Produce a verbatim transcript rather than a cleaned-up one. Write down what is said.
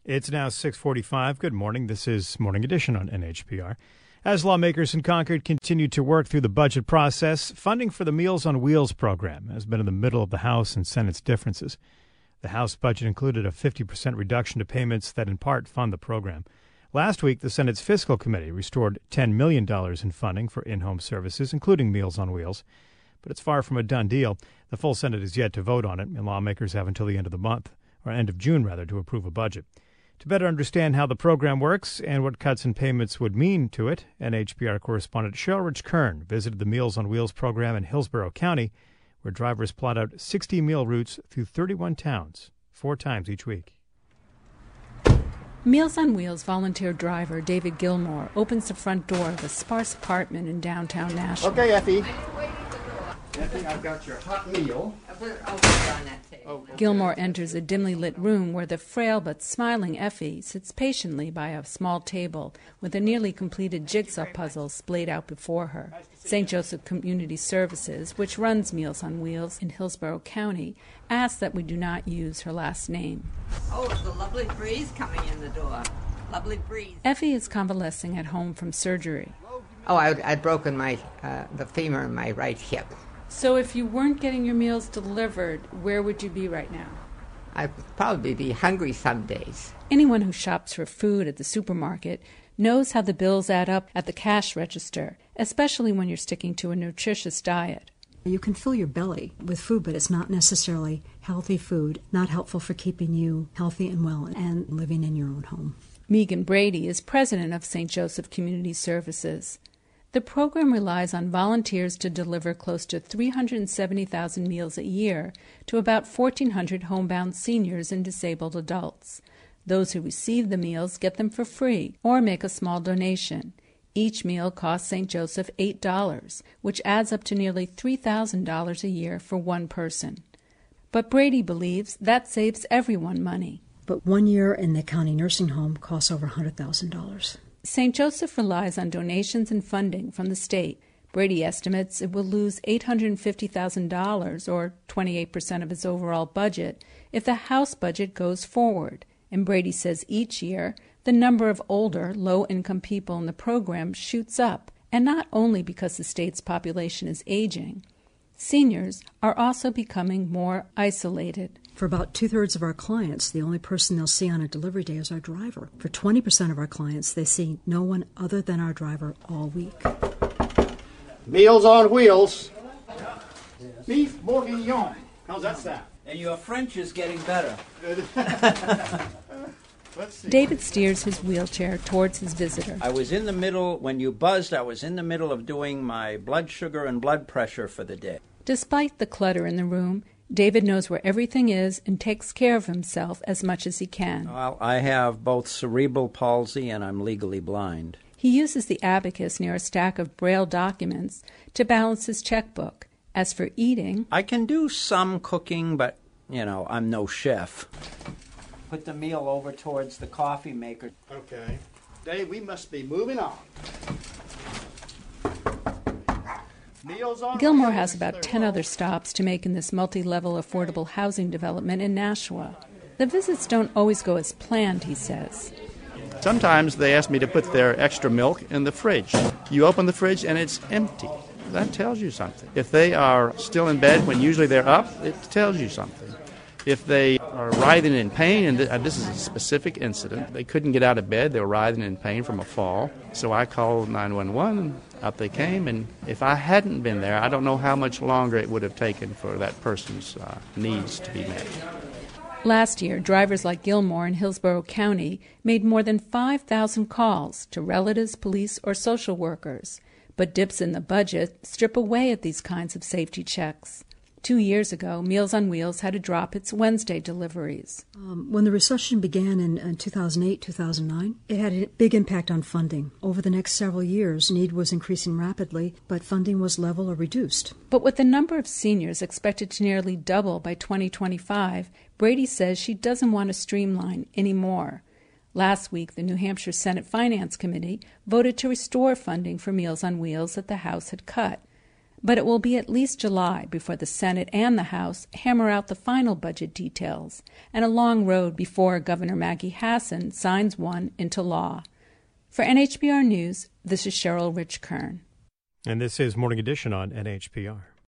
It's now six forty-five. Good morning. This is Morning Edition on N H P R. As lawmakers in Concord continue to work through the budget process, funding for the Meals on Wheels program has been in the middle of the House and Senate's differences. The House budget included a fifty percent reduction to payments that in part fund the program. Last week, the Senate's Fiscal Committee restored ten million dollars in funding for in-home services, including Meals on Wheels. But it's far from a done deal. The full Senate is yet to vote on it, and lawmakers have until the end of the month, or end of June, rather, to approve a budget. To better understand how the program works and what cuts in payments would mean to it, N H P R correspondent Cheryl Rich Kern visited the Meals on Wheels program in Hillsborough County, where drivers plot out sixty meal routes through thirty-one towns, four times each week. Meals on Wheels volunteer driver David Gilmore opens the front door of a sparse apartment in downtown Nashville. Okay, Effie. Effie, I've got your hot meal. Oh, okay. Gilmore enters a dimly lit room where the frail but smiling Effie sits patiently by a small table with a nearly completed jigsaw puzzle splayed out before her. Saint Joseph Community Services, which runs Meals on Wheels in Hillsborough County, asks that we do not use her last name. Oh, it's a lovely breeze coming in the door. Lovely breeze. Effie is convalescing at home from surgery. Oh, I, I'd broken my uh, the femur in my right hip. So if you weren't getting your meals delivered, where would you be right now? I'd probably be hungry some days. Anyone who shops for food at the supermarket knows how the bills add up at the cash register, especially when you're sticking to a nutritious diet. You can fill your belly with food, but it's not necessarily healthy food, not helpful for keeping you healthy and well and living in your own home. Megan Brady is president of Saint Joseph Community Services. The program relies on volunteers to deliver close to three hundred seventy thousand meals a year to about fourteen hundred homebound seniors and disabled adults. Those who receive the meals get them for free or make a small donation. Each meal costs Saint Joseph eight dollars, which adds up to nearly three thousand dollars a year for one person. But Brady believes that saves everyone money. But one year in the county nursing home costs over one hundred thousand dollars. Saint Joseph relies on donations and funding from the state. Brady estimates it will lose eight hundred fifty thousand dollars, or twenty-eight percent of its overall budget, if the House budget goes forward. And Brady says each year, the number of older, low-income people in the program shoots up, and not only because the state's population is aging. Seniors are also becoming more isolated. For about two-thirds of our clients, the only person they'll see on a delivery day is our driver. For twenty percent of our clients, they see no one other than our driver all week. Meals on Wheels. Beef bourguignon. How's that sound? And your French is getting better. David steers his wheelchair towards his visitor. I was in the middle, when you buzzed, I was in the middle of doing my blood sugar and blood pressure for the day. Despite the clutter in the room, David knows where everything is and takes care of himself as much as he can. Well, I have both cerebral palsy and I'm legally blind. He uses the abacus near a stack of Braille documents to balance his checkbook. As for eating... I can do some cooking, but, you know, I'm no chef. Put the meal over towards the coffee maker. Okay. Dave, we must be moving on. Gilmore has about ten other stops to make in this multi-level affordable housing development in Nashua. The visits don't always go as planned, he says. Sometimes they ask me to put their extra milk in the fridge. You open the fridge and it's empty. That tells you something. If they are still in bed when usually they're up, it tells you something. If they are writhing in pain, and this is a specific incident, they couldn't get out of bed, they were writhing in pain from a fall. So I called nine one one, and out they came, and if I hadn't been there, I don't know how much longer it would have taken for that person's uh, needs to be met. Last year, drivers like Gilmore in Hillsborough County made more than five thousand calls to relatives, police, or social workers. But dips in the budget strip away at these kinds of safety checks. Two years ago, Meals on Wheels had to drop its Wednesday deliveries. Um, when the recession began in, in two thousand eight, two thousand nine, it had a big impact on funding. Over the next several years, need was increasing rapidly, but funding was level or reduced. But with the number of seniors expected to nearly double by twenty twenty-five, Brady says she doesn't want to streamline anymore. Last week, the New Hampshire Senate Finance Committee voted to restore funding for Meals on Wheels that the House had cut. But it will be at least July before the Senate and the House hammer out the final budget details, and a long road before Governor Maggie Hassan signs one into law. For N H P R News, this is Cheryl Rich Kern. And this is Morning Edition on N H P R.